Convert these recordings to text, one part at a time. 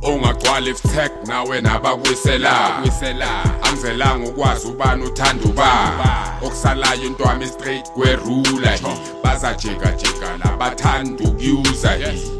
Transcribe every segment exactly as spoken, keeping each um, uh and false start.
ungagcwala if-tech nawe nabakwisela angizelanga ukwazi ubani uthanda ubaba okusalayo into wami straight kwerula bazajika-jika labathanda ukuyuza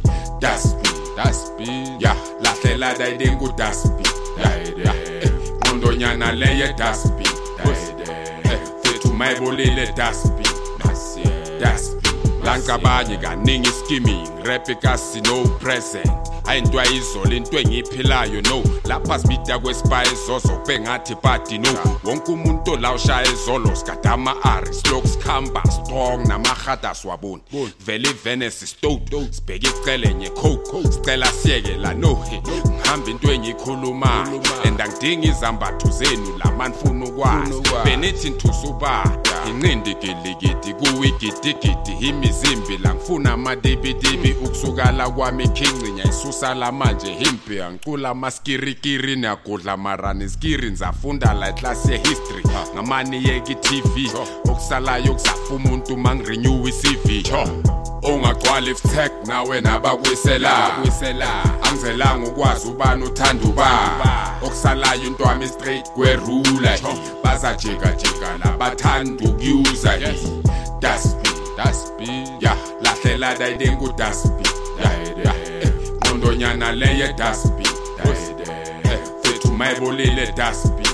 dustbin ya lahlela dayidengu dustbin qondonyana leye dustbin fethu mayibolile dustbin dustbin lankabanye kaningi skimming rap casino present ayinto ayizolo into engiphilayo no lapha sibida kwesipayezo zobengathi party no wonke umuntu la ushaya ezolo skadama ari slow sikhamba strong namahada swaboni vele Venice stove sibheke icele nye coke sicela siyeke la no ngihamba into engikhuluma and angidingi izambatho zenu la manifuna ukwazi benithi nthusuba inqindi gilikidi kuwigidigidi imizimbi la ngifuna amadibidibi ukusukala kwami khincinya isusala manje himpi angicula amaskirikiri niyagudla marani skiri nzafunda la class ye history ngamani yeki T V okusalayo kusafa umuntu mangirenew i-C V ungagcwala if-tech nawe nabakwisela angizelanga ukwazi ubani uthanda ubaba okusalayo into wami straight kwerula bazajika-jika labathanda ukuyuza dustbin ya lahlela dayidengu dustbin qondonyana leye dustbin fethu mayibolile dustbin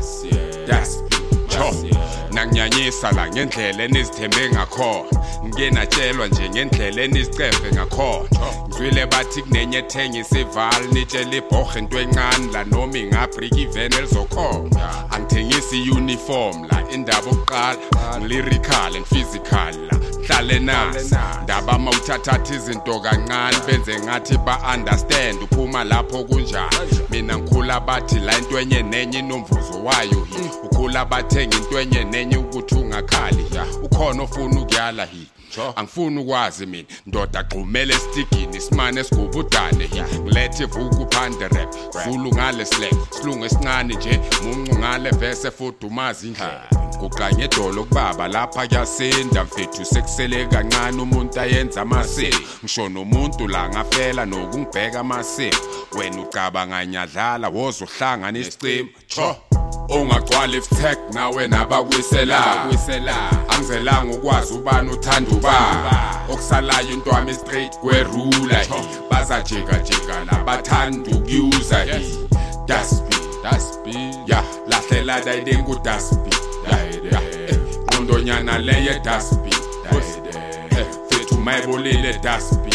dustbin nanginyanyisa la ngendlela enizithembe ngakhona ngike natshelwa nje ngendlela enizicefe ngakhona ngizwile bathi kunenye ethengisa ivali nitshela ibhohe into encane la noma ingabrika iveni elizokhona angithengisi i-uniform la indaba okuqala ngilirical and physical la hlale nasi ndaba mawuthathatha izinto kancane benze ngathi ba-understand uphuma lapho kunjani mina ngikhula bathi la into enye nenye inomvuzo wayo ukhula bathenga into enye nenye ukuthi ungakhali ukhona ofuna ukuyala hi angifuni ukwazi mina ndoda agxumele estigini isimane esigubudane ngilethe vuka uphande rap Zulu ngale slang silungu esincane nje muncu ngale verse fudumaza indlela kuqanye edolo kubaba lapha kuyasinda mfethu sekusele kancane umuntu ayenza amasiko ngisho nomuntu la ngafela nokungibheka amasiko wena ucabanga nyadlala woza uhlangana isicima cho ungagcwala if-tech nawe nabakwisela angizelanga ukwazi ubani uthanda ubaba okusalayo into wami straight kwerula bazajika-jika labathanda ukuyuza dustbin ya lahlela dayidengu dustbin qondonyana leye dustbin fethu mayibolile dustbin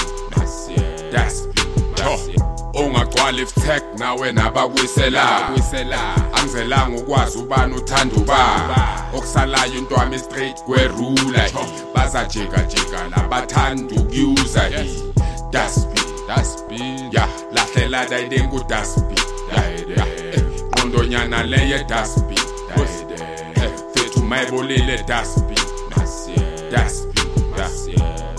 dustbin ungagcwala if-tech nawe nabakwisela angizelanga ukwazi ubani uthanda ubaba okusalayo into wami straight kwerula bazajika-jika labathanda ukuyuza dustbin ya lahlela dayidengu dustbin qondonyana leye dustbin fethu mayibolile dustbin dustbin